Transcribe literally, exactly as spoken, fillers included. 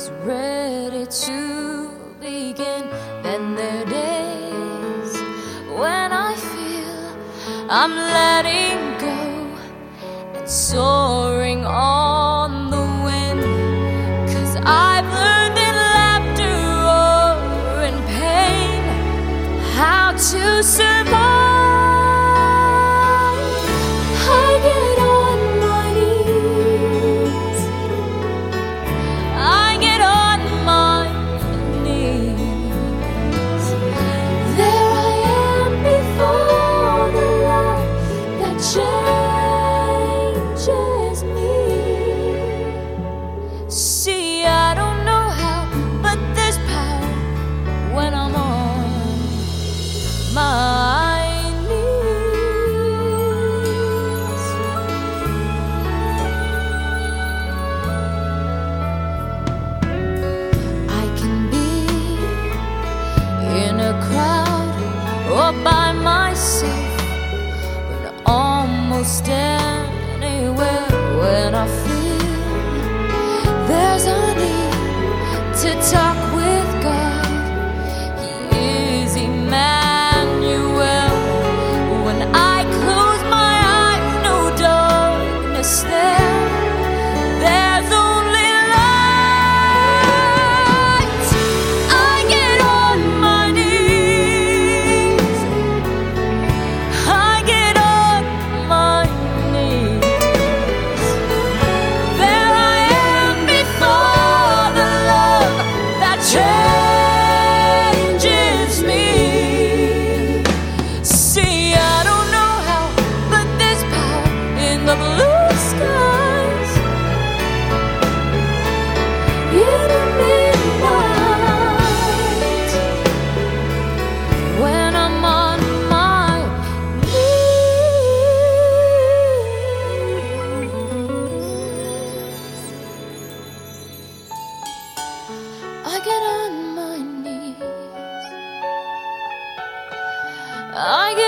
is ready to begin. Then there are days when I feel I'm letting go and soaring on the wind, 'cause I've learned in laughter or in pain how to survive. I get on my knees, I get on my knees. There I am before the love that changes me. See, I don't know how, but there's power when I'm on my knees. I can be in a crowd or by myself, when almost anywhere, when I feel there's a need to talk with God. He is Emmanuel. When I close my eyes, no darkness there. There's only light. I get on my knees, I get on my knees. There I am before the love that changes me. See, I don't know how, but there's power in the blue skies, in the midnight, when I'm on my knees. I get on my knees, I get